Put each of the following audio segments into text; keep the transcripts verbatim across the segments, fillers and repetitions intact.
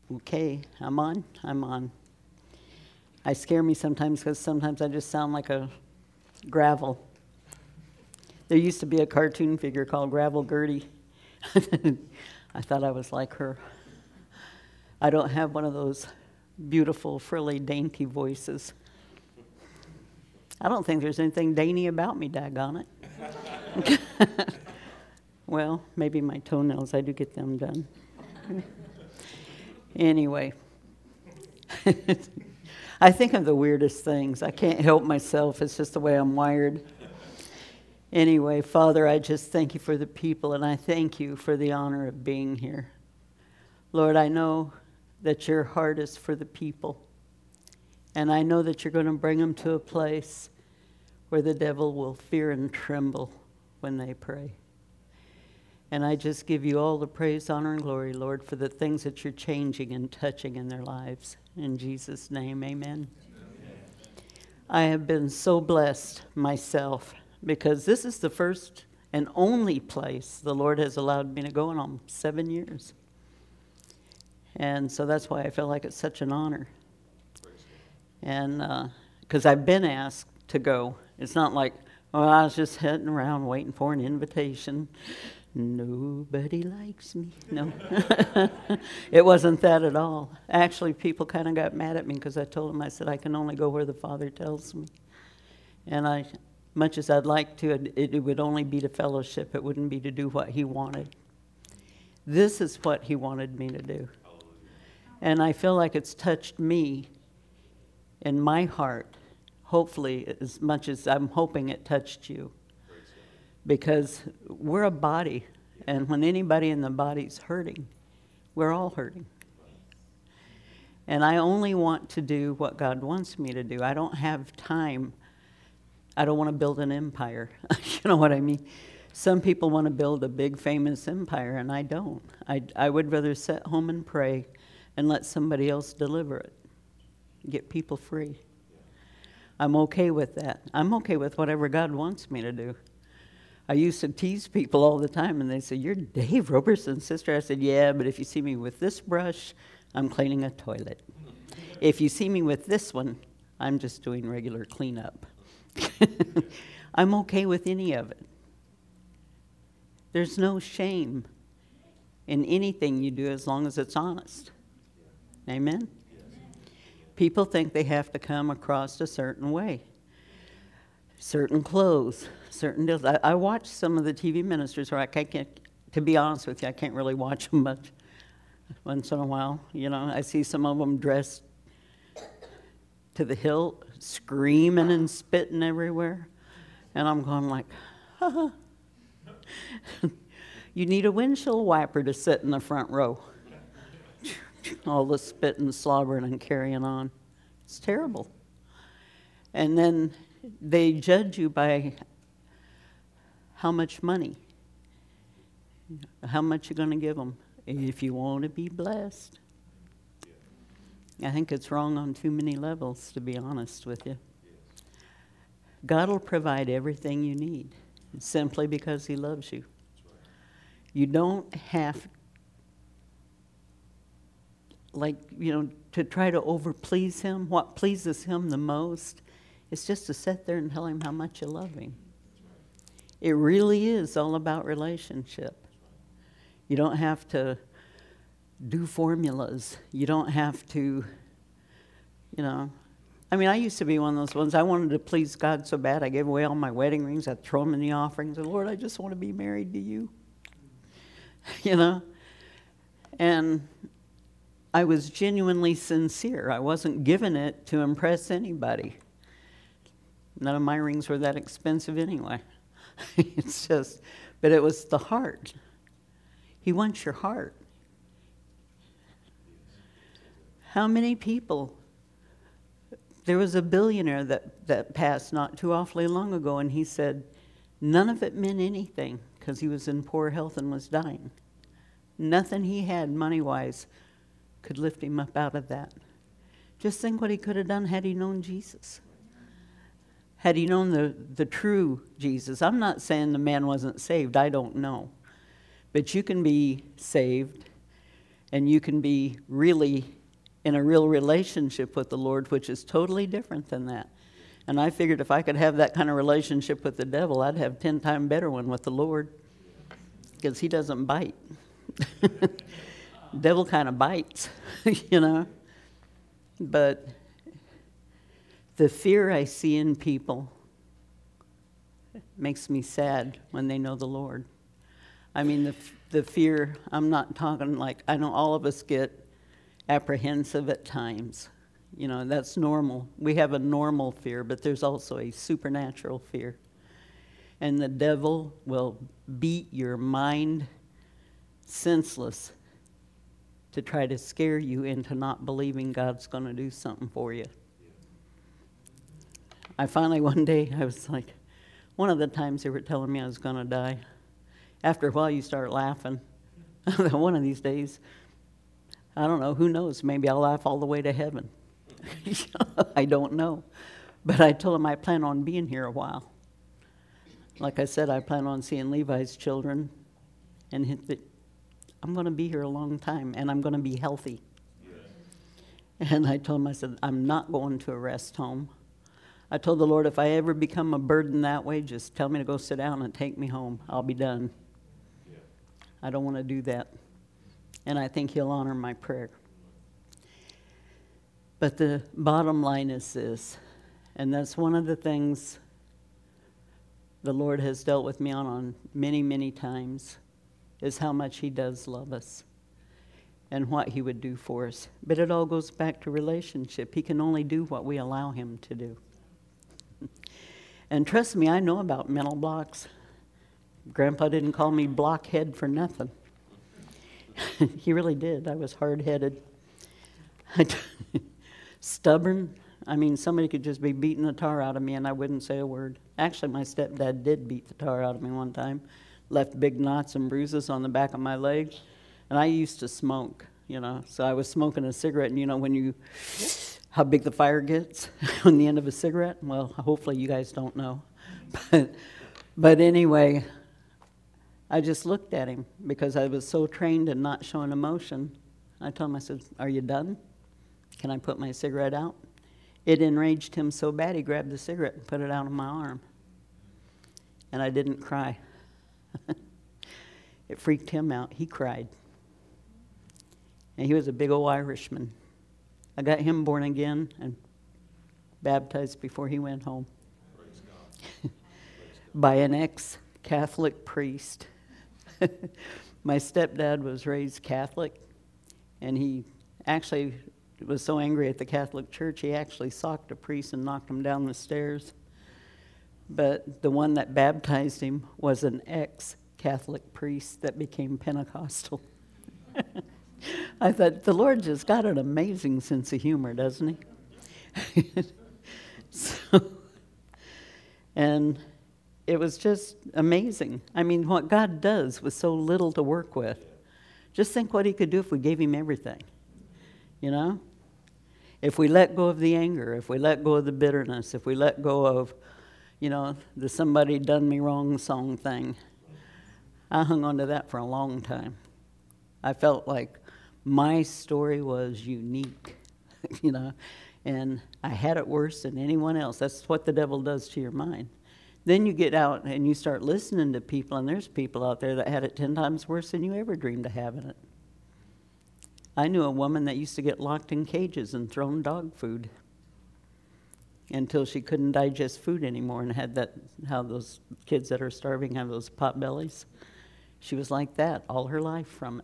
Okay, I'm on, I'm on. I scare me sometimes because sometimes I just sound like a gravel. There used to be a cartoon figure called Gravel Gertie. I thought I was like her. I don't have one of those beautiful, frilly, dainty voices. I don't think there's anything dainty about me, daggone it. Well, maybe my toenails, I do get them done. Anyway, I think of the weirdest things. I can't help myself. It's just the way I'm wired. Anyway, Father, I just thank you for the people, and I thank you for the honor of being here. Lord, I know that your heart is for the people, and I know that you're going to bring them to a place where the devil will fear and tremble when they pray. And I just give you all the praise, honor, and glory, Lord, for the things that you're changing and touching in their lives. In Jesus' name, amen. Amen. I have been so blessed myself because this is the first and only place the Lord has allowed me to go in almost seven years. And so that's why I feel like it's such an honor. And because uh, I've been asked to go. It's not like, oh, I was just heading around waiting for an invitation. Nobody likes me. No. It wasn't that at all. Actually, people kind of got mad at me because I told them, I said, I can only go where the Father tells me. And I, much as I'd like to, it, it would only be to fellowship. It wouldn't be to do what he wanted. This is what he wanted me to do. And I feel like it's touched me in my heart, hopefully as much as I'm hoping it touched you. Because we're a body, and when anybody in the body's hurting, we're all hurting. And I only want to do what God wants me to do. I don't have time. I don't want to build an empire. You know what I mean? Some people want to build a big, famous empire, and I don't. I, I would rather sit home and pray and let somebody else deliver it, get people free. I'm okay with that. I'm okay with whatever God wants me to do. I used to tease people all the time, and they say, you're Dave Roberson's sister. I said, yeah, but if you see me with this brush, I'm cleaning a toilet. If you see me with this one, I'm just doing regular cleanup. I'm okay with any of it. There's no shame in anything you do as long as it's honest. Amen? People think they have to come across a certain way. Certain clothes, certain deals. I, I watch some of the T V ministers where I can't, to be honest with you, I can't really watch them much. Once in a while, you know, I see some of them dressed to the hilt, screaming and spitting everywhere. And I'm going like, ha ha. You need a windshield wiper to sit in the front row. All the spitting, slobbering, and carrying on. It's terrible. And then they judge you by how much money, how much you're going to give them, if you want to be blessed. I think it's wrong on too many levels, to be honest with you. God will provide everything you need, simply because he loves you. You don't have, like, you know, to try to overplease him. What pleases him the most is just to sit there and tell him how much you love him. It really is all about relationship. You don't have to do formulas. You don't have to, you know. I mean, I used to be one of those ones. I wanted to please God so bad, I gave away all my wedding rings. I'd throw them in the offerings. And Lord, I just want to be married to you. You know? And I was genuinely sincere. I wasn't giving it to impress anybody. None of my rings were that expensive anyway. It's just, but it was the heart. He wants your heart. How many people? There was a billionaire that, that passed not too awfully long ago, and he said none of it meant anything because he was in poor health and was dying. Nothing he had money-wise could lift him up out of that. Just think what he could have done had he known Jesus. Had he known the, the true Jesus. I'm not saying the man wasn't saved. I don't know. But you can be saved And you can be really in a real relationship with the Lord, which is totally different than that. And I figured if I could have that kind of relationship with the devil, I'd have ten times better one with the Lord, because he doesn't bite. Devil kind of bites, you know. But the fear I see in people makes me sad when they know the Lord. I mean, the the fear, I'm not talking like, I know all of us get apprehensive at times. You know, that's normal. We have a normal fear, but there's also a supernatural fear. And the devil will beat your mind senseless to try to scare you into not believing God's going to do something for you. I finally, one day, I was like, one of the times they were telling me I was going to die. After a while, you start laughing. One of these days, I don't know, who knows, maybe I'll laugh all the way to heaven. I don't know. But I told him I plan on being here a while. Like I said, I plan on seeing Levi's children, and hit the, I'm going to be here a long time, and I'm going to be healthy. Yes. And I told him, I said, I'm not going to a rest home. I told the Lord, if I ever become a burden that way, just tell me to go sit down and take me home. I'll be done. Yeah. I don't want to do that. And I think he'll honor my prayer. But the bottom line is this, and that's one of the things the Lord has dealt with me on, on many, many times, is how much he does love us and what he would do for us. But it all goes back to relationship. He can only do what we allow him to do. And trust me, I know about mental blocks. Grandpa didn't call me blockhead for nothing. He really did. I was hard-headed. Stubborn. I mean, somebody could just be beating the tar out of me and I wouldn't say a word. Actually, my stepdad did beat the tar out of me one time. Left big knots and bruises on the back of my leg. And I used to smoke, you know. So I was smoking a cigarette, and you know when you, how big the fire gets on the end of a cigarette? Well, hopefully you guys don't know. But, but anyway, I just looked at him because I was so trained in not showing emotion. I told him, I said, are you done? Can I put my cigarette out? It enraged him so bad, he grabbed the cigarette and put it out on my arm. And I didn't cry. It freaked him out. He cried. And he was a big old Irishman. I got him born again and baptized before he went home. Praise God. By an ex-Catholic priest. My stepdad was raised Catholic, and he actually was so angry at the Catholic Church, he actually socked a priest and knocked him down the stairs. But the one that baptized him was an ex-Catholic priest that became Pentecostal. I thought, the Lord just got an amazing sense of humor, doesn't he? so, and it was just amazing. I mean, what God does with so little to work with. Just think what he could do if we gave him everything. You know? If we let go of the anger, if we let go of the bitterness, if we let go of, you know, the somebody done me wrong song thing. I hung on to that for a long time. I felt like my story was unique, you know, and I had it worse than anyone else. That's what the devil does to your mind. Then you get out and you start listening to people, and there's people out there that had it ten times worse than you ever dreamed of having it. I knew a woman that used to get locked in cages and thrown dog food until she couldn't digest food anymore and had that, how those kids that are starving have those pot bellies. She was like that all her life from it.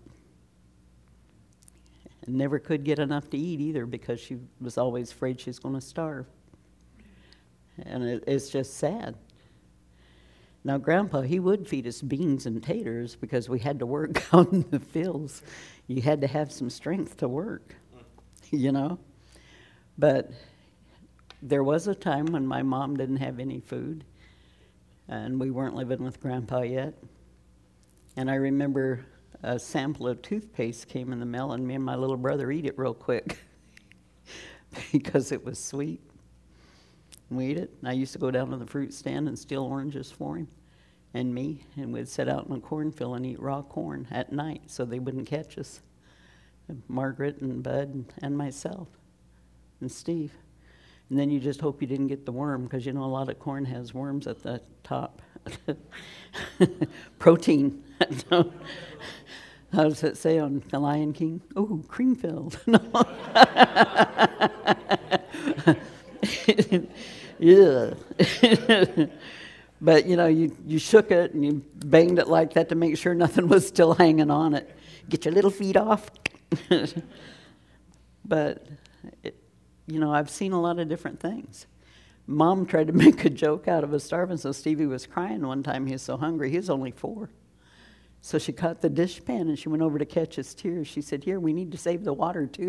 And never could get enough to eat either because she was always afraid she was going to starve. And it, it's just sad. Now, Grandpa, he would feed us beans and taters because we had to work out in the fields. You had to have some strength to work, you know. But there was a time when my mom didn't have any food, and we weren't living with Grandpa yet. And I remember a sample of toothpaste came in the mail, and me and my little brother eat it real quick because it was sweet. We eat it. And I used to go down to the fruit stand and steal oranges for him and me, and we'd sit out in the cornfield and eat raw corn at night so they wouldn't catch us. Margaret and Bud and myself and Steve. And then you just hope you didn't get the worm, because you know a lot of corn has worms at the top. Protein. How does it say on The Lion King? Oh, cream filled. No. Yeah. But, you know, you, you shook it and you banged it like that to make sure nothing was still hanging on it. Get your little feet off. But, it, you know, I've seen a lot of different things. Mom tried to make a joke out of us starving, so Stevie was crying one time. He was so hungry. He was only four. So she caught the dishpan and she went over to catch his tears. She said, here, we need to save the water, too.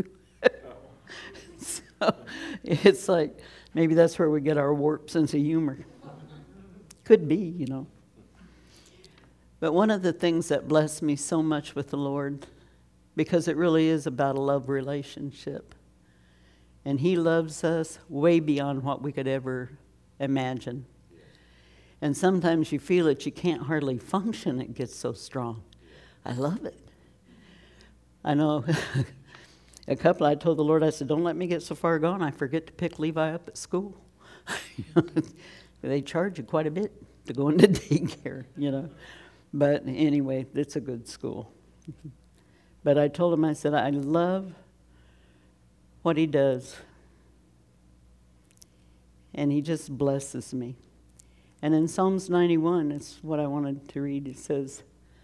So it's like, maybe that's where we get our warped sense of humor. Could be, you know. But one of the things that blessed me so much with the Lord, because it really is about a love relationship, and He loves us way beyond what we could ever imagine. And sometimes you feel it, you can't hardly function, it gets so strong. I love it. I know a couple, I told the Lord, I said, don't let me get so far gone, I forget to pick Levi up at school. They charge you quite a bit to go into daycare, you know. But anyway, it's a good school. But I told him, I said, I love what He does. And He just blesses me. And in Psalms ninety-one, it's what I wanted to read. It says,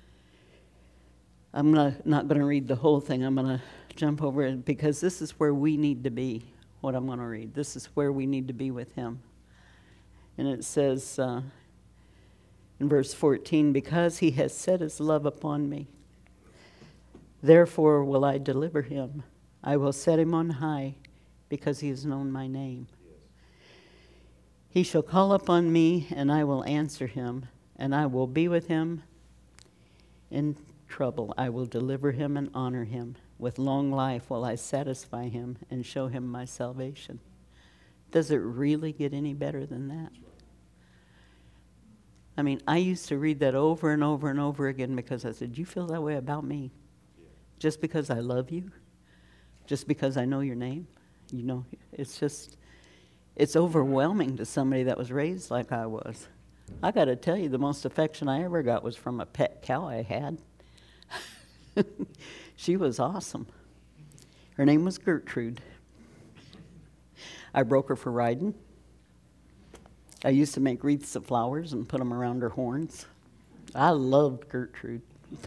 I'm not, not going to read the whole thing. I'm going to jump over it because this is where we need to be, what I'm going to read. This is where we need to be with Him. And it says uh, in verse fourteen, because He has set His love upon me, therefore will I deliver him. I will set him on high because he has known my name. Yes. He shall call upon me, and I will answer him, and I will be with him in trouble. I will deliver him and honor him. With long life will I satisfy him and show him my salvation. Does it really get any better than that? I mean, I used to read that over and over and over again because I said, you feel that way about me? Yeah. Just because I love you? Just because I know your name? You know, it's just, it's overwhelming to somebody that was raised like I was. I got to tell you, the most affection I ever got was from a pet cow I had. She was awesome. Her name was Gertrude. I broke her for riding. I used to make wreaths of flowers and put them around her horns. I loved Gertrude.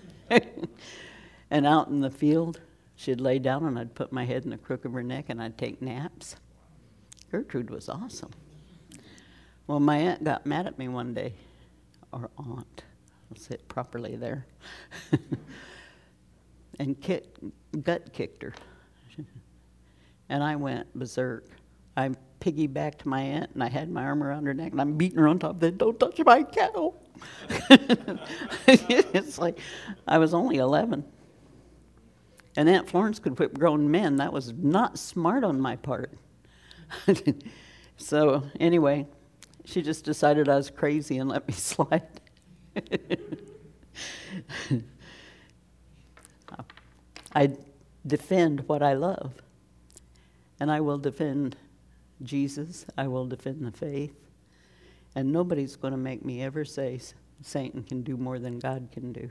And out in the field, she'd lay down and I'd put my head in the crook of her neck and I'd take naps. Gertrude was awesome. Well, my aunt got mad at me one day, or aunt, I'll say it properly there, and kick, gut kicked her. And I went berserk. I piggybacked my aunt, and I had my arm around her neck, and I'm beating her on top of it. Don't touch my cow. It's like I was only eleven. And Aunt Florence could whip grown men. That was not smart on my part. So anyway, she just decided I was crazy and let me slide. I defend what I love. And I will defend Jesus. I will defend the faith. And nobody's going to make me ever say Satan can do more than God can do.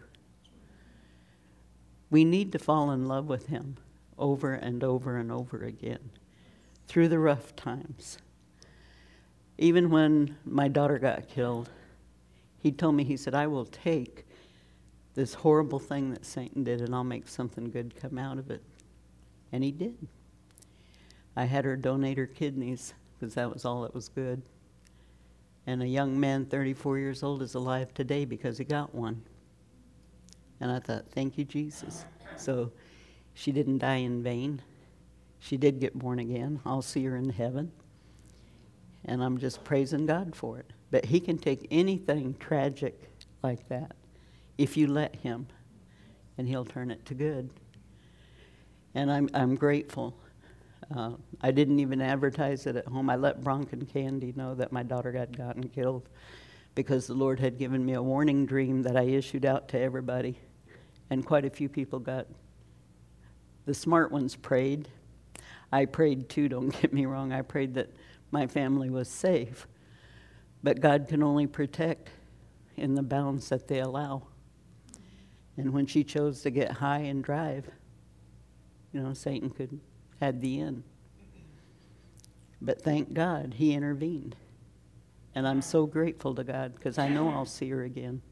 We need to fall in love with him over and over and over again through the rough times. Even when my daughter got killed, he told me, he said, I will take this horrible thing that Satan did and I'll make something good come out of it. And he did. I had her donate her kidneys because that was all that was good. And a young man, thirty-four years old, is alive today because he got one. And I thought, thank you, Jesus. So she didn't die in vain. She did get born again. I'll see her in heaven. And I'm just praising God for it. But he can take anything tragic like that if you let him, and he'll turn it to good. And I'm I'm grateful. Uh, I didn't even advertise it at home. I let Bronk and Candy know that my daughter had gotten killed because the Lord had given me a warning dream that I issued out to everybody. And quite a few people got The smart ones prayed. I prayed too, don't get me wrong. I prayed that my family was safe. But God can only protect in the bounds that they allow. And when she chose to get high and drive, you know, Satan could had the end. But thank God he intervened. And I'm so grateful to God because I know I'll see her again.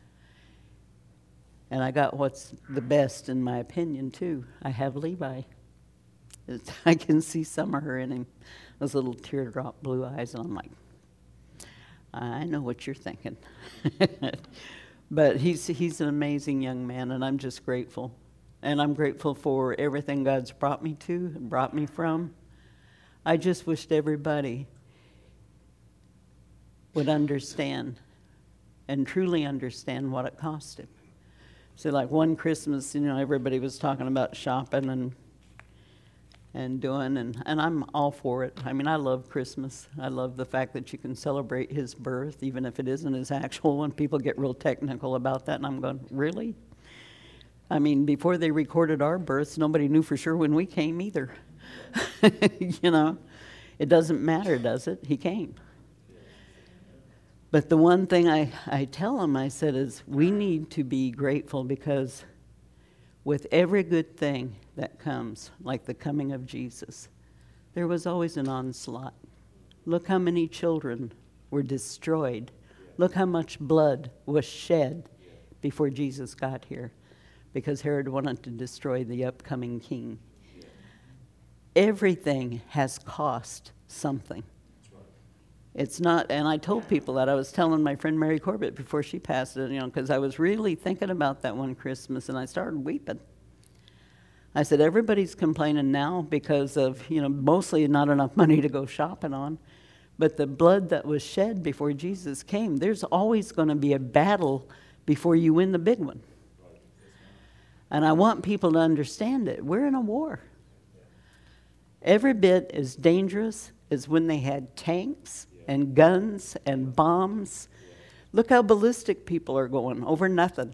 And I got what's the best in my opinion too. I have Levi. It's, I can see some of her in him. Those little teardrop blue eyes. And I'm like, I know what you're thinking. But he's he's an amazing young man, and I'm just grateful. And I'm grateful for everything God's brought me to and brought me from. I just wished everybody would understand and truly understand what it cost him. So like one Christmas, you know, everybody was talking about shopping and and doing, and, and I'm all for it. I mean, I love Christmas. I love the fact that you can celebrate his birth, even if it isn't his actual one. People get real technical about that, and I'm going, really? I mean, before they recorded our births, nobody knew for sure when we came either. You know, it doesn't matter, does it? He came. But the one thing I, I tell him, I said, is we need to be grateful because with every good thing that comes, like the coming of Jesus, there was always an onslaught. Look how many children were destroyed. Look how much blood was shed before Jesus got here, because Herod wanted to destroy the upcoming king. Everything has cost something. It's not, and I told people that. I was telling my friend Mary Corbett before she passed it, you know, because I was really thinking about that one Christmas, and I started weeping. I said, everybody's complaining now because of, you know, mostly not enough money to go shopping on, but the blood that was shed before Jesus came, there's always going to be a battle before you win the big one. And I want people to understand it. We're in a war. Every bit as dangerous as when they had tanks and guns and bombs. Look how ballistic people are going over nothing.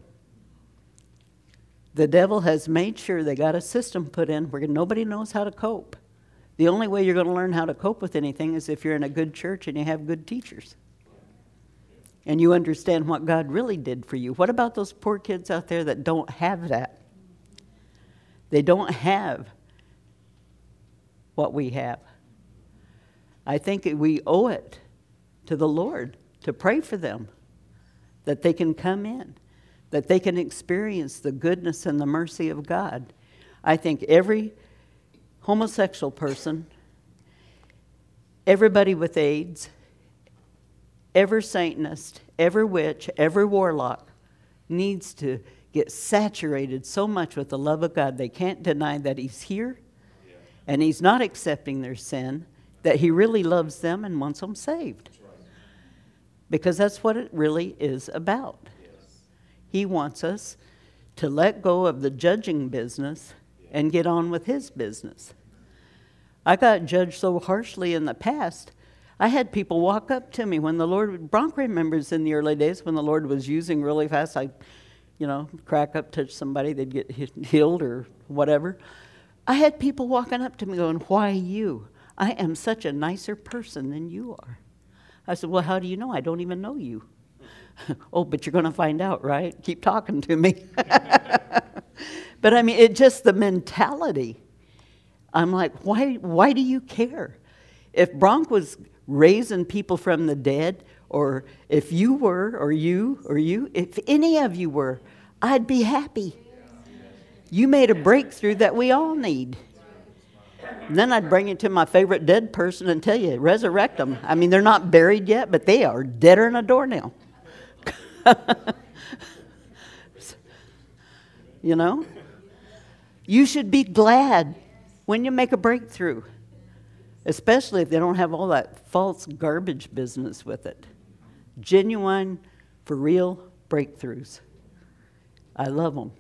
The devil has made sure they got a system put in where nobody knows how to cope. The only way you're going to learn how to cope with anything is if you're in a good church and you have good teachers. And you understand what God really did for you. What about those poor kids out there that don't have that? They don't have what we have. I think we owe it to the Lord to pray for them, that they can come in, that they can experience the goodness and the mercy of God. I think every homosexual person, everybody with AIDS, every Satanist, every witch, every warlock needs to get saturated so much with the love of God they can't deny that he's here and he's not accepting their sin, that he really loves them and wants them saved. Because that's what it really is about. He wants us to let go of the judging business and get on with his business. I got judged so harshly in the past. I had people walk up to me when the Lord, Bronk remembers in the early days when the Lord was using really fast, I, you know, crack up, touch somebody, they'd get healed or whatever. I had people walking up to me going, why you? I am such a nicer person than you are. I said, well, how do you know? I don't even know you. Oh, but you're going to find out, right? Keep talking to me. But I mean, it just the mentality. I'm like, why, why do you care? If Bronk was raising people from the dead, or if you were, or you, or you, if any of you were, I'd be happy. You made a breakthrough that we all need. And then I'd bring you to my favorite dead person and tell you, resurrect them. I mean, they're not buried yet, but they are deader than a doornail. You know? You should be glad when you make a breakthrough, especially if they don't have all that false garbage business with it. Genuine, for real breakthroughs. I love them.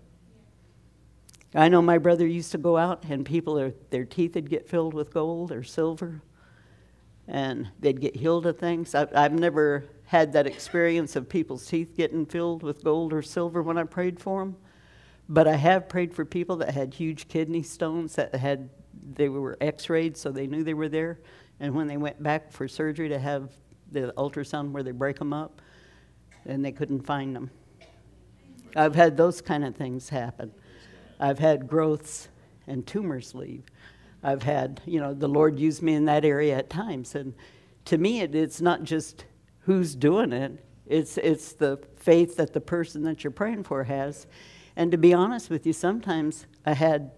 I know my brother used to go out and people, are, their teeth would get filled with gold or silver and they'd get healed of things. I, I've never had that experience of people's teeth getting filled with gold or silver when I prayed for them. But I have prayed for people that had huge kidney stones that had, they were x-rayed so they knew they were there. And when they went back for surgery to have the ultrasound where they break them up, and they couldn't find them. I've had those kind of things happen. I've had growths and tumors leave. I've had, you know, the Lord used me in that area at times. And to me, it, it's not just who's doing it. It's, it's the faith that the person that you're praying for has. And to be honest with you, sometimes I had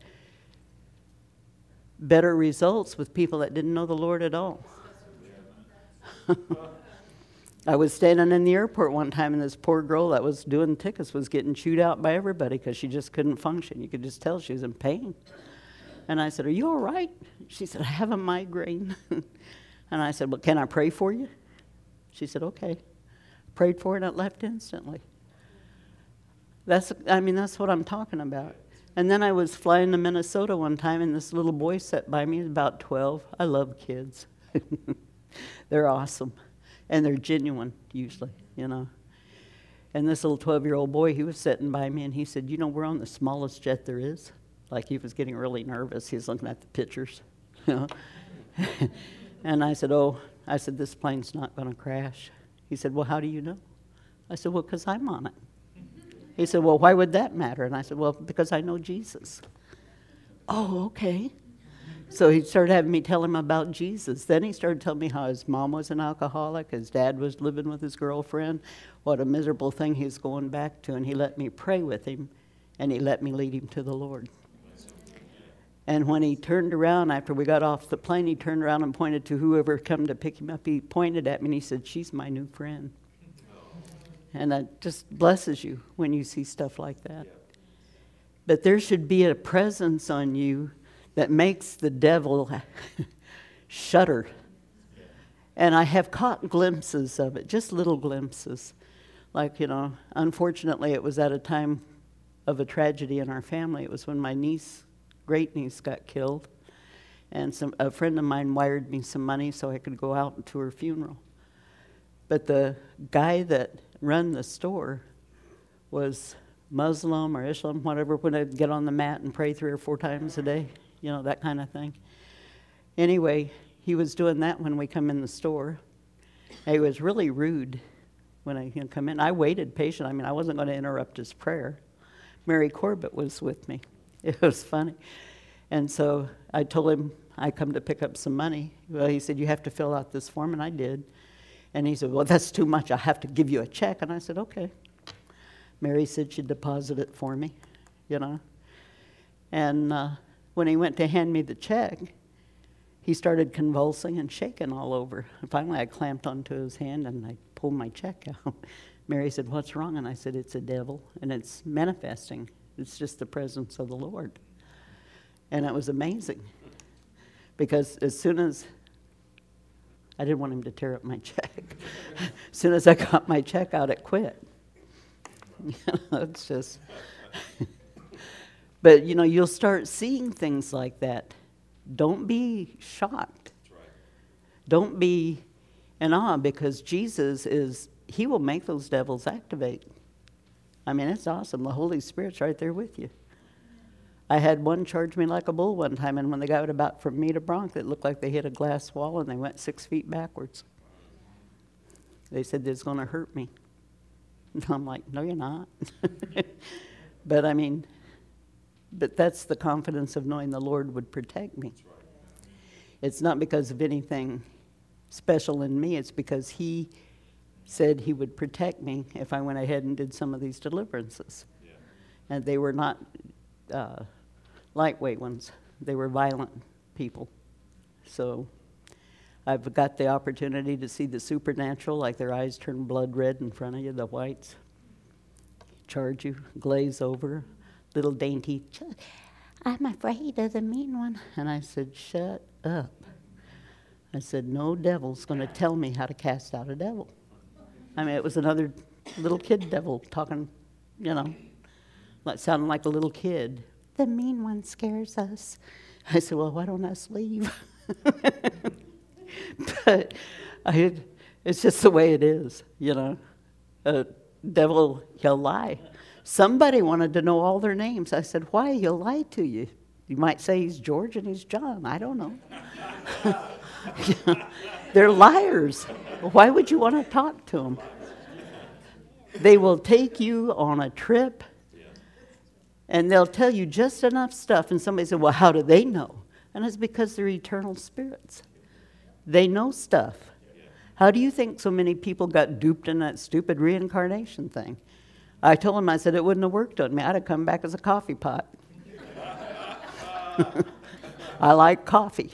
better results with people that didn't know the Lord at all. I was standing in the airport one time, and this poor girl that was doing tickets was getting chewed out by everybody because she just couldn't function. You could just tell she was in pain. And I said, "Are you all right?" She said, "I have a migraine." And I said, "Well, can I pray for you?" She said, "Okay." Prayed for her, and it left instantly. That's, I mean, that's what I'm talking about. And then I was flying to Minnesota one time, and this little boy sat by me, about twelve. I love kids. They're awesome. And they're genuine, usually, you know. And this little twelve-year-old boy, he was sitting by me, and he said, "You know, we're on the smallest jet there is." Like he was getting really nervous. He was looking at the pictures, you know. And I said, "Oh," I said, "this plane's not going to crash." He said, "Well, how do you know?" I said, "Well, because I'm on it." He said, "Well, why would that matter?" And I said, "Well, because I know Jesus." "Oh, okay." So he started having me tell him about Jesus. Then he started telling me how his mom was an alcoholic, his dad was living with his girlfriend, what a miserable thing he was going back to. And he let me pray with him, and he let me lead him to the Lord. And when he turned around after we got off the plane, he turned around and pointed to whoever come to pick him up. He pointed at me and he said, "She's my new friend." And that just blesses you when you see stuff like that. But there should be a presence on you that makes the devil shudder. And I have caught glimpses of it, just little glimpses. Like, you know, unfortunately, it was at a time of a tragedy in our family. It was when my niece, great niece, got killed. And some, a friend of mine wired me some money so I could go out to her funeral. But the guy that ran the store was Muslim or Islam, whatever, when I'd get on the mat and pray three or four times a day, you know, that kind of thing. Anyway, he was doing that when we come in the store. He was really rude when I you know, come in. I waited patient. I mean, I wasn't going to interrupt his prayer. Mary Corbett was with me. It was funny. And so I told him I come to pick up some money. Well, he said, "You have to fill out this form," and I did. And he said, "Well, that's too much. I have to give you a check." And I said, "Okay." Mary said she'd deposit it for me, you know. And uh, when he went to hand me the check, he started convulsing and shaking all over. And finally, I clamped onto his hand, and I pulled my check out. Mary said, "What's wrong?" And I said, "It's a devil, and it's manifesting. It's just the presence of the Lord." And it was amazing. Because as soon as, I didn't want him to tear up my check. As soon as I got my check out, it quit. You know, it's just, but you know, you'll start seeing things like that. Don't be shocked. That's right. Don't be in awe, because Jesus is, he will make those devils activate. I mean, it's awesome. The Holy Spirit's right there with you. I had one charge me like a bull one time, and when they got about from me to Bronx, it looked like they hit a glass wall and they went six feet backwards. They said it's going to hurt me. And I'm like, "No, you're not." But I mean, but that's the confidence of knowing the Lord would protect me. It's not because of anything special in me. It's because he said he would protect me if I went ahead and did some of these deliverances. Yeah. And they were not uh, lightweight ones. They were violent people. So I've got the opportunity to see the supernatural, like their eyes turn blood red in front of you, the whites charge you, glaze over, little dainty, "I'm afraid of the mean one." And I said, "Shut up." I said, "No devil's going to tell me how to cast out a devil." I mean, it was another little kid devil talking, you know, like sounding like a little kid. "The mean one scares us." I said, "Well, why don't us leave?" But I, it's just the way it is, you know. A devil, he'll lie. Somebody wanted to know all their names. I said, why? He'll lie to you. You might say he's George and he's John. I don't know. They're liars. Why would you want to talk to them? They will take you on a trip, and they'll tell you just enough stuff. And somebody said, well, how do they know? And it's because they're eternal spirits. They know stuff. How do you think so many people got duped in that stupid reincarnation thing? I told him, I said, it wouldn't have worked on me. I'd have come back as a coffee pot. I like coffee.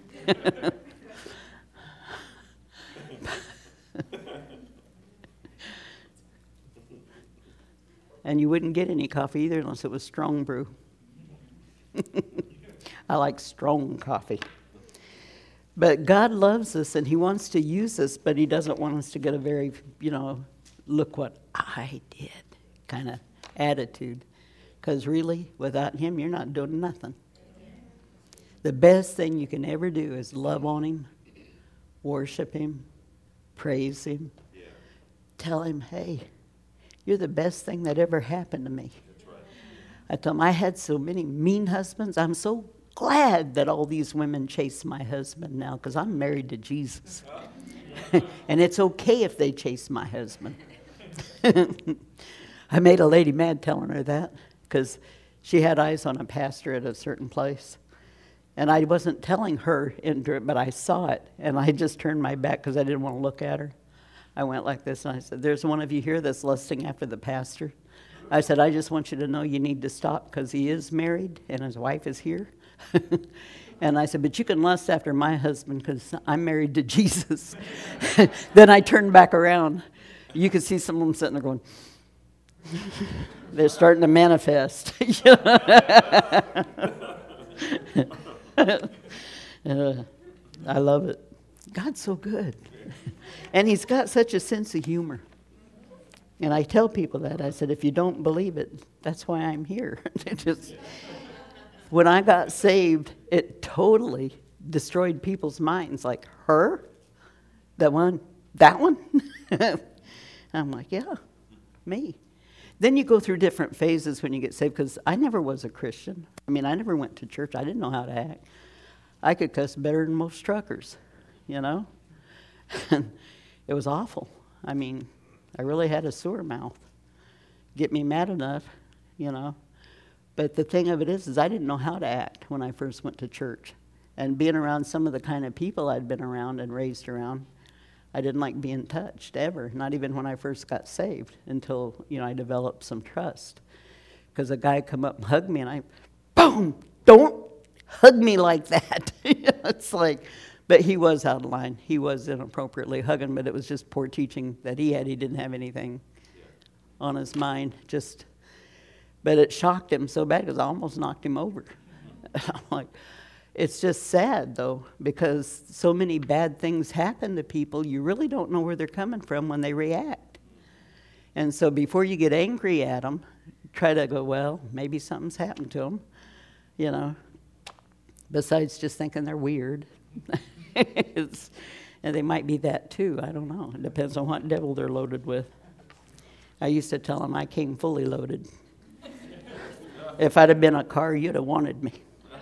And you wouldn't get any coffee either unless it was strong brew. I like strong coffee. But God loves us and he wants to use us, but he doesn't want us to get a very, you know, look what I did kind of attitude. Because really, without him, you're not doing nothing. The best thing you can ever do is love on him, worship him, praise him, yeah. Tell him, hey, you're the best thing that ever happened to me. That's right. I told him, I had so many mean husbands. I'm so glad that all these women chase my husband now because I'm married to Jesus. And it's okay if they chase my husband. I made a lady mad telling her that because she had eyes on a pastor at a certain place. And I wasn't telling her, into it, but I saw it. And I just turned my back because I didn't want to look at her. I went like this and I said, there's one of you here that's lusting after the pastor. I said, I just want you to know you need to stop because he is married and his wife is here. And I said, but you can lust after my husband because I'm married to Jesus. Then I turned back around. You could see some of them sitting there going, they're starting to manifest. uh, I love it. God's so good. And he's got such a sense of humor. And I tell people that. I said, if you don't believe it, that's why I'm here. It just, when I got saved, it totally destroyed people's minds. Like, her? That one? That one? I'm like, yeah, me. Then you go through different phases when you get saved, because I never was a Christian. I mean, I never went to church. I didn't know how to act. I could cuss better than most truckers, you know? And it was awful. I mean, I really had a sore mouth. Get me mad enough, you know? But the thing of it is, is I didn't know how to act when I first went to church. And being around some of the kind of people I'd been around and raised around, I didn't like being touched ever, not even when I first got saved, until, you know, I developed some trust. Because a guy come up and hugged me, and I, boom, don't hug me like that. It's like, but he was out of line. He was inappropriately hugging, but it was just poor teaching that he had. He didn't have anything on his mind. Just, but it shocked him so bad because I almost knocked him over. I'm like, it's just sad, though, because so many bad things happen to people, you really don't know where they're coming from when they react. And so before you get angry at them, try to go, well, maybe something's happened to them, you know, besides just thinking they're weird. It's, and they might be that, too. I don't know. It depends on what devil they're loaded with. I used to tell them I came fully loaded. If I'd have been a car, you'd have wanted me.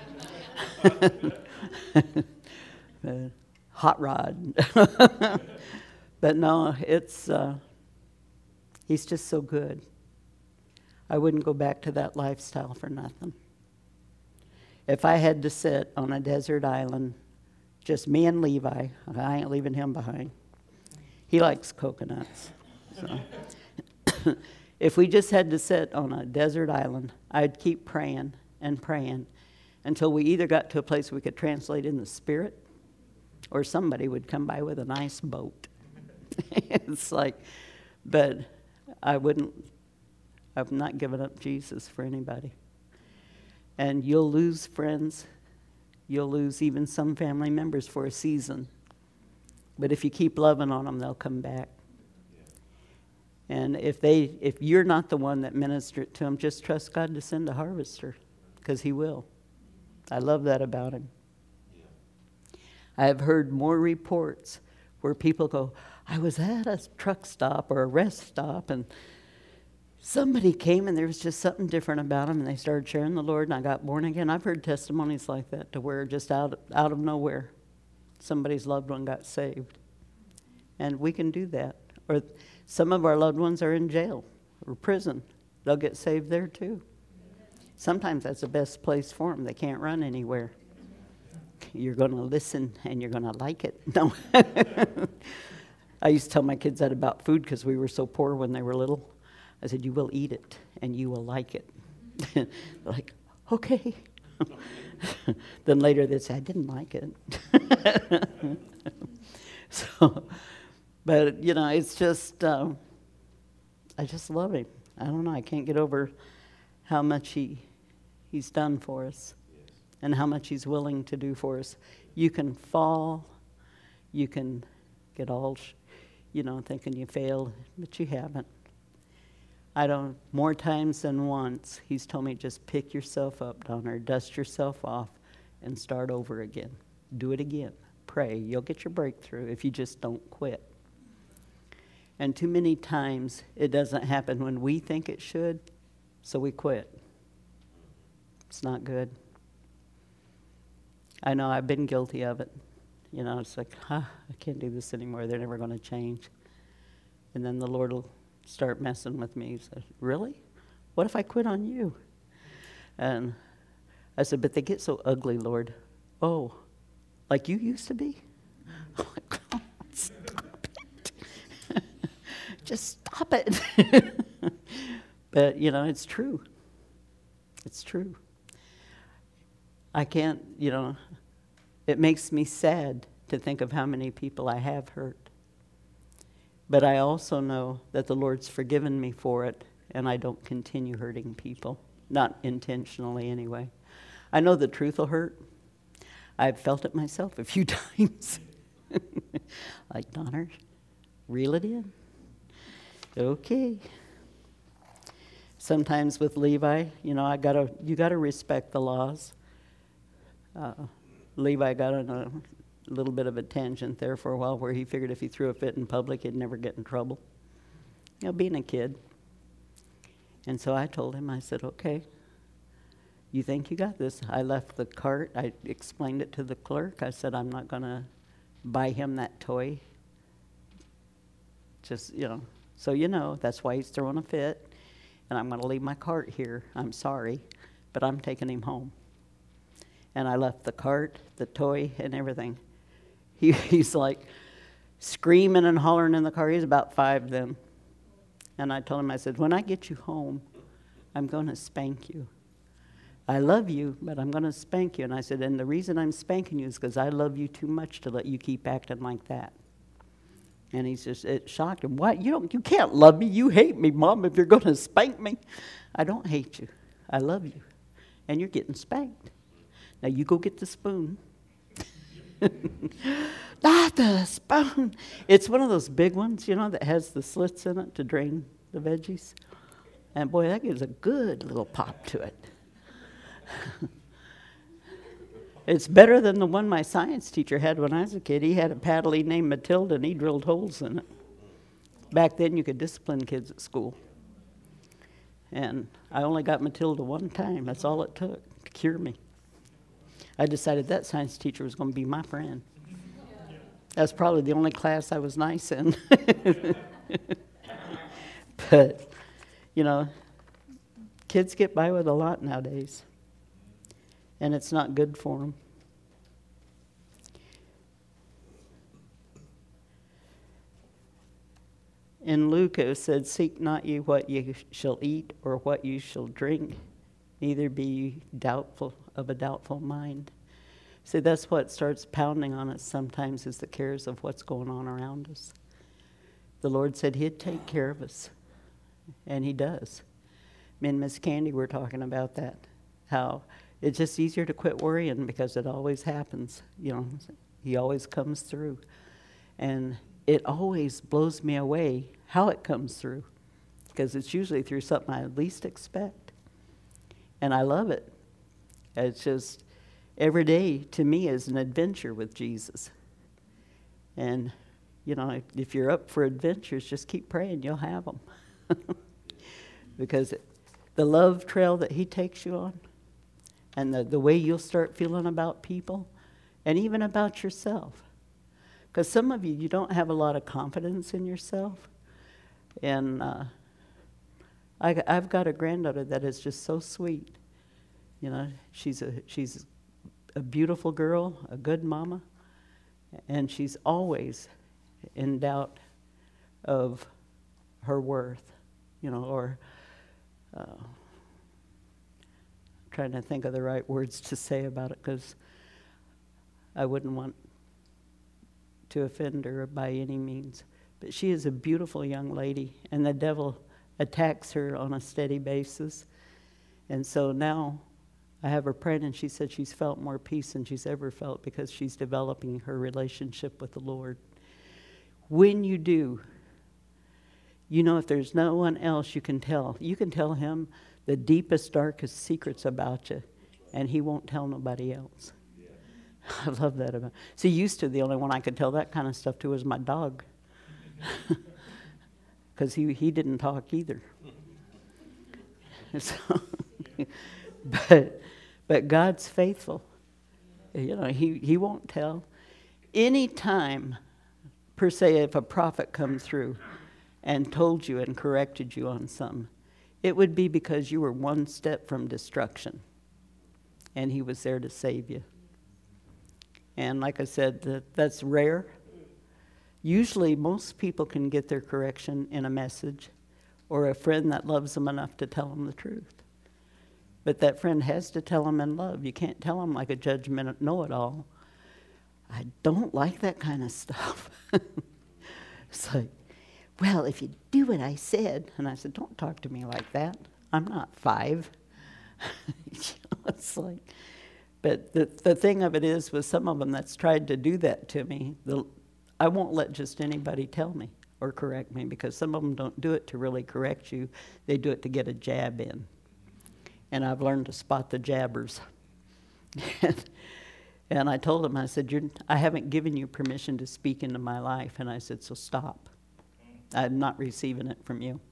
uh, hot rod. But no, it's uh, he's just so good. I wouldn't go back to that lifestyle for nothing. If I had to sit on a desert island, just me and Levi, I ain't leaving him behind. He likes coconuts. So. If we just had to sit on a desert island, I'd keep praying and praying until we either got to a place we could translate in the spirit, or somebody would come by with a nice boat. It's like, but I wouldn't, I've not given up Jesus for anybody. And you'll lose friends. You'll lose even some family members for a season. But if you keep loving on them, they'll come back. And if they, if you're not the one that ministered to them, just trust God to send a harvester, because he will. I love that about him. Yeah. I have heard more reports where people go, I was at a truck stop or a rest stop, and somebody came and there was just something different about them, and they started sharing the Lord, and I got born again. I've heard testimonies like that, to where just out, out of nowhere, somebody's loved one got saved. And we can do that. Or some of our loved ones are in jail or prison. They'll get saved there too. Sometimes that's the best place for them. They can't run anywhere. You're going to listen and you're going to like it. No. I used to tell my kids that about food because we were so poor when they were little. I said, you will eat it and you will like it. They're like, okay. Then later they say, I didn't like it. So, but, you know, it's just, um, I just love him. I don't know, I can't get over how much he he's done for us. Yes. And how much he's willing to do for us. You can fall, you can get all, you know, thinking you failed, but you haven't. I don't, more times than once, he's told me, just pick yourself up, Donna, dust yourself off, and start over again. Do it again. Pray. You'll get your breakthrough if you just don't quit. And too many times, it doesn't happen when we think it should, so we quit. It's not good. I know I've been guilty of it. You know, it's like, ah, I can't do this anymore. They're never going to change. And then the Lord will start messing with me. He said, really? What if I quit on you? And I said, but they get so ugly, Lord. Oh, like you used to be? I'm like, oh, stop it. Just stop it. But, you know, it's true. It's true. I can't, you know, it makes me sad to think of how many people I have hurt. But I also know that the Lord's forgiven me for it, and I don't continue hurting people. Not intentionally, anyway. I know the truth will hurt. I've felt it myself a few times. Like, Donner, reel it in. Okay. Sometimes with Levi, you know, I gotta, you gotta respect the laws. Uh, Levi got on a little bit of a tangent there for a while, where he figured if he threw a fit in public, he'd never get in trouble. You know, being a kid. And so I told him, I said, okay, you think you got this? I left the cart. I explained it to the clerk. I said, I'm not going to buy him that toy. Just, you know, so you know, that's why he's throwing a fit. And I'm going to leave my cart here. I'm sorry, but I'm taking him home. And I left the cart, the toy, and everything. He, he's like screaming and hollering in the car. He's about five then. And I told him, I said, when I get you home, I'm going to spank you. I love you, but I'm going to spank you. And I said, and the reason I'm spanking you is because I love you too much to let you keep acting like that. And he's just, it shocked him. What? You don't, you can't love me. You hate me, Mom, if you're going to spank me. I don't hate you. I love you. And you're getting spanked. Now you go get the spoon. Not the spoon. It's one of those big ones, you know, that has the slits in it to drain the veggies. And boy, that gives a good little pop to it. It's better than the one my science teacher had when I was a kid. He had a paddle he named Matilda, and he drilled holes in it. Back then, you could discipline kids at school. And I only got Matilda one time. That's all it took to cure me. I decided that science teacher was going to be my friend. That's probably the only class I was nice in. But, you know, kids get by with a lot nowadays. And it's not good for them. In Luke it said, seek not ye what ye shall eat or what you shall drink, neither be ye doubtful of a doubtful mind. See, that's what starts pounding on us sometimes, is the cares of what's going on around us. The Lord said he'd take care of us, and he does. Me and Miss Candy were talking about that, how it's just easier to quit worrying because it always happens. You know, he always comes through. And it always blows me away how it comes through, because it's usually through something I least expect. And I love it. It's just, every day to me is an adventure with Jesus. And, you know, if, if you're up for adventures, just keep praying, you'll have them. Because the love trail that he takes you on, and the, the way you'll start feeling about people, and even about yourself. Because some of you, you don't have a lot of confidence in yourself. And uh, I, I've got a granddaughter that is just so sweet. You know, she's a she's a beautiful girl, a good mama, and she's always in doubt of her worth, you know, or uh, trying to think of the right words to say about it, because I wouldn't want to offend her by any means. But she is a beautiful young lady, and the devil attacks her on a steady basis. And so now I have her praying, and she said she's felt more peace than she's ever felt because she's developing her relationship with the Lord. When you do, you know, if there's no one else you can tell, you can tell him the deepest, darkest secrets about you, and he won't tell nobody else. I love that about. See, used to the only one I could tell that kind of stuff to was my dog, because he he didn't talk either. So, but but God's faithful. You know, he he won't tell. Any time, per se, if a prophet comes through and told you and corrected you on something, it would be because you were one step from destruction, and he was there to save you. And like I said, that, that's rare. Usually most people can get their correction in a message or a friend that loves them enough to tell them the truth. But that friend has to tell them in love. You can't tell them like a judgmental know-it-all. I don't like that kind of stuff. It's like, well, if you do what I said. And I said, don't talk to me like that. I'm not five. You know, it's like... But the the thing of it is, with some of them that's tried to do that to me, the, I won't let just anybody tell me or correct me, because some of them don't do it to really correct you. They do it to get a jab in. And I've learned to spot the jabbers. and, and I told them, I said, You're, I haven't given you permission to speak into my life. And I said, so stop. I'm not receiving it from you.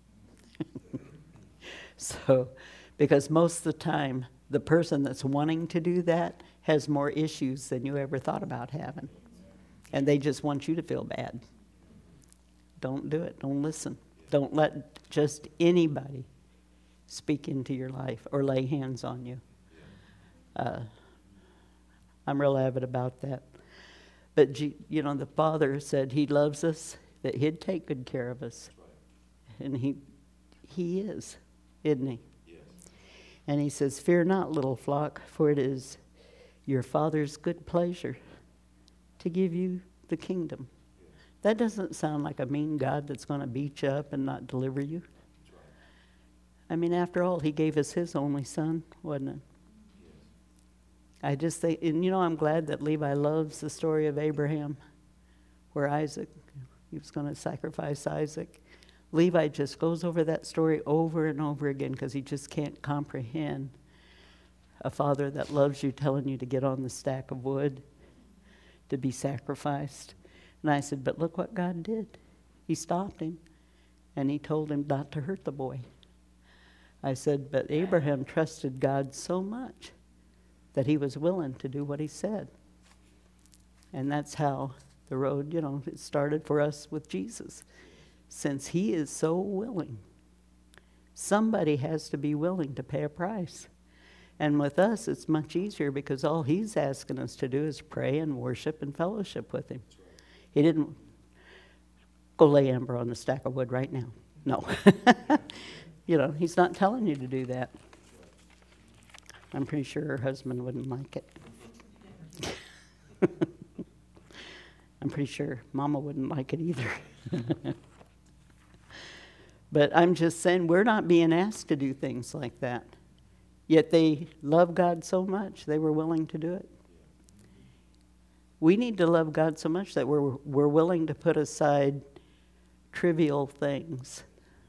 So, because most of the time, the person that's wanting to do that has more issues than you ever thought about having. And they just want you to feel bad. Don't do it. Don't listen. Don't let just anybody speak into your life or lay hands on you. Uh, I'm real avid about that. But, you know, the Father said he loves us, that he'd take good care of us. And he, he is, isn't he? And he says, fear not, little flock, for it is your Father's good pleasure to give you the kingdom. Yes. That doesn't sound like a mean God that's going to beat you up and not deliver you. Right. I mean, after all, he gave us his only son, wasn't it? Yes. I just think, and you know, I'm glad that Levi loves the story of Abraham, where Isaac, he was going to sacrifice Isaac. Levi just goes over that story over and over again because he just can't comprehend a father that loves you telling you to get on the stack of wood to be sacrificed. And I said, but look what God did. He stopped him, and he told him not to hurt the boy. I said, but Abraham trusted God so much that he was willing to do what he said. And that's how the road, you know, it started for us with Jesus. Since he is so willing, somebody has to be willing to pay a price. And with us, it's much easier because all he's asking us to do is pray and worship and fellowship with him. He didn't go lay Amber on the stack of wood right now. No. You know, he's not telling you to do that. I'm pretty sure her husband wouldn't like it. I'm pretty sure Mama wouldn't like it either. But I'm just saying, we're not being asked to do things like that. Yet they love God so much, they were willing to do it. We need to love God so much that we're, we're willing to put aside trivial things.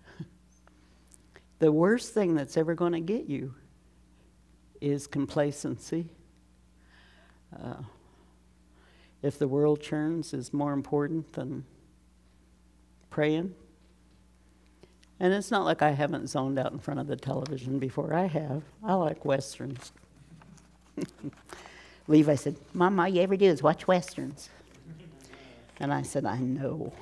The worst thing that's ever going to get you is complacency. Uh, if the world churns is more important than praying. And it's not like I haven't zoned out in front of the television before. I have. I like Westerns. Levi said, Mom, all you ever do is watch Westerns. And I said, I know.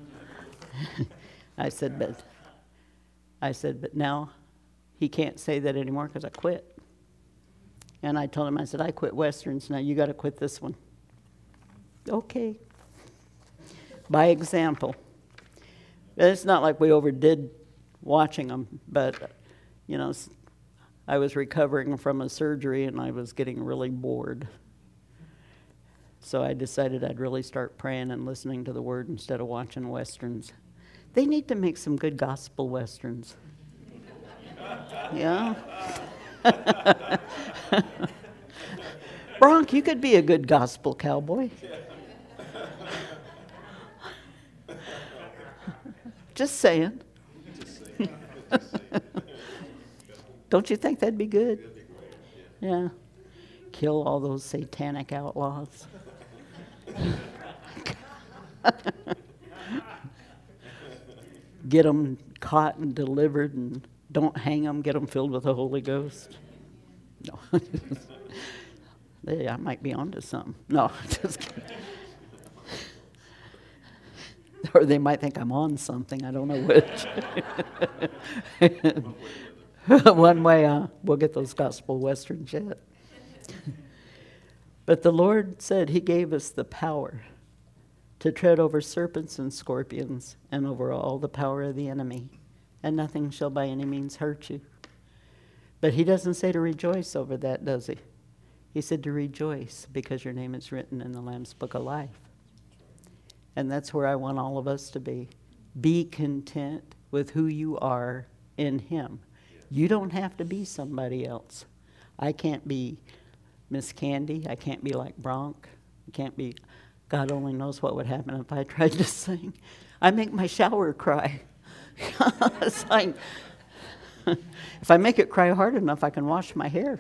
I said, but I said, but now he can't say that anymore because I quit. And I told him, I said, I quit Westerns. Now you got to quit this one. Okay. By example. It's not like we overdid watching them, but, you know, I was recovering from a surgery and I was getting really bored. So I decided I'd really start praying and listening to the Word instead of watching Westerns. They need to make some good gospel Westerns. Yeah? Bronk, you could be a good gospel cowboy. Just saying. Don't you think that'd be good? Yeah. Kill all those satanic outlaws. Get them caught and delivered, and don't hang them. Get them filled with the Holy Ghost. No. Hey, I might be onto something. No, just kidding. Or they might think I'm on something. I don't know which. One way, uh, we'll get those gospel westerns yet. But the Lord said he gave us the power to tread over serpents and scorpions and over all the power of the enemy, and nothing shall by any means hurt you. But he doesn't say to rejoice over that, does he? He said to rejoice because your name is written in the Lamb's Book of Life. And that's where I want all of us to be. Be content with who you are in him. You don't have to be somebody else. I can't be Miss Candy. I can't be like Bronk. I can't be, God only knows what would happen if I tried to sing. I make my shower cry. It's like, if I make it cry hard enough, I can wash my hair.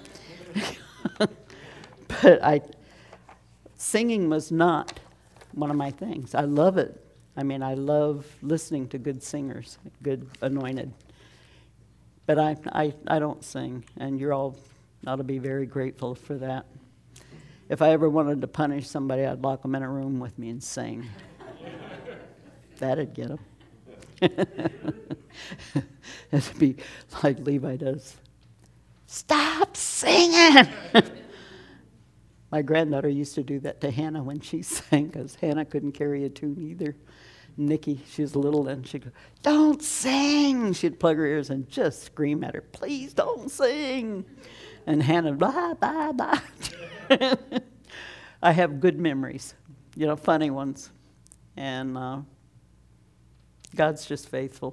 But I, singing was not one of my things. I love it. I mean, I love listening to good singers, good anointed. But I, I, I don't sing, and you're all ought to be very grateful for that. If I ever wanted to punish somebody, I'd lock them in a room with me and sing. That'd get them. It'd be like Levi does. Stop singing! My granddaughter used to do that to Hannah when she sang, because Hannah couldn't carry a tune either. Nikki, she was little, and she'd go, don't sing! She'd plug her ears and just scream at her, please don't sing! And Hannah, blah, blah, blah. I have good memories, you know, funny ones. And uh, God's just faithful.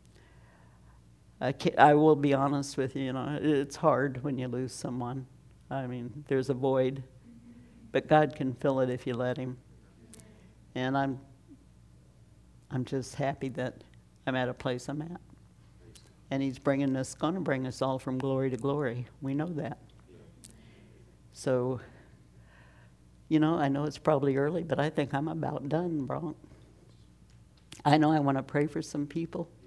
I, can't, I will be honest with you, you know, it's hard when you lose someone. I mean, there's a void. But God can fill it if you let him. And I'm I'm just happy that I'm at a place I'm at. And he's bringing us, going to bring us all from glory to glory. We know that. So, you know, I know it's probably early, but I think I'm about done, Bronk. I know I want to pray for some people.